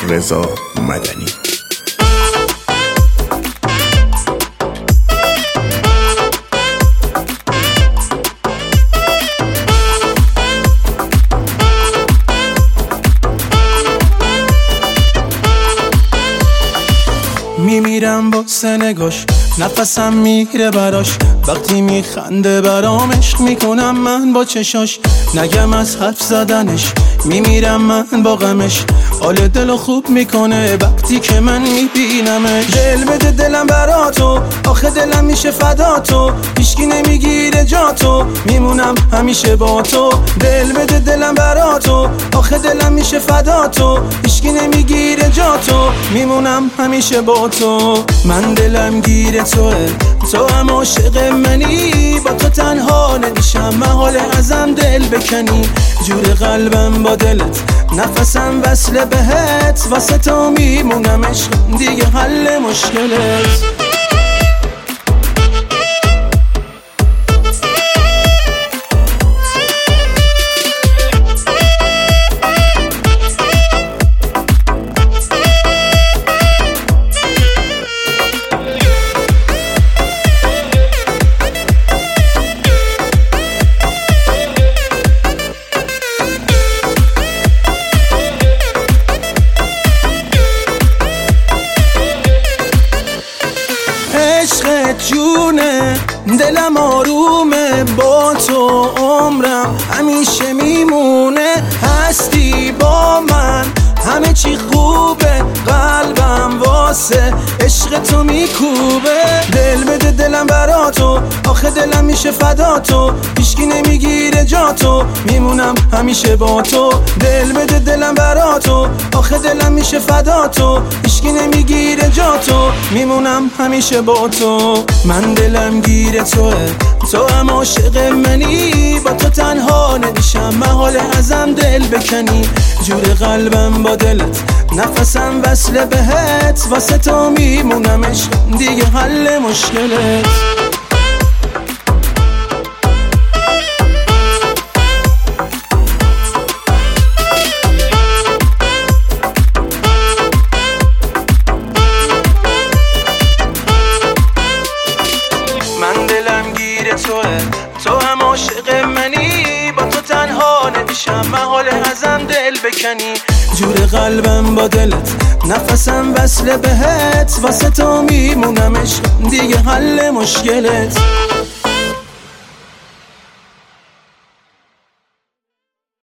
رضا مدنی. میمیرم با سنگاش، نفسم میره براش، وقتی میخنده برام عشق میکنم من با چشاش. نگم از حرف زدنش، میمیرم من با غمش، حال دلو خوب میکنه وقتی که من میبینمش. دل بده دلم براتو، آخه دلم میشه فداتو، هیچکی نمیگیره جاتو، میمونم همیشه با تو. دل بده دلم براتو، آخه دلم میشه فداتو، هیچکی نمیگیره جاتو، میمونم همیشه با تو. من دلم گیره توه، تو هم عاشق منی، با تو تنها نمیشم محاله ازم دل بکنی. جور قلبم با دلت، نفسم وصله بهت، واسه تو میمونم عشق دیگه حل مشکلت. عشقت جونه، دلم آرومه، با تو عمرم همیشه میمونه. هستی با من، همه چی خوبه، قلبم واسه عشق تو میکوبه. دل بده دلم براتو، آخه دلم میشه فداتو، هیچکی نمیگیره جاتو، میمونم همیشه با تو. دل بده دلم براتو، آخه دلم میشه فداتو، هیچکی نمیگیره جاتو، میمونم همیشه با تو. من دلم گیره توه، تو هم عاشق منی، با تو تنها نمیشم محاله ازم دل بکنی. جور قلبم با دلت، نفسم وصله بهت، واسه تو میمونم عشق دیگه حل مشکلت. من دلم گیره توه، تو هم عاشق منی، با تو تنها نمیشم محاله ازم دل بکنی. جور قلبم با دلت، نفسم وصله بهت، واسه تو میمونم عشق دیگه حل مشکلت.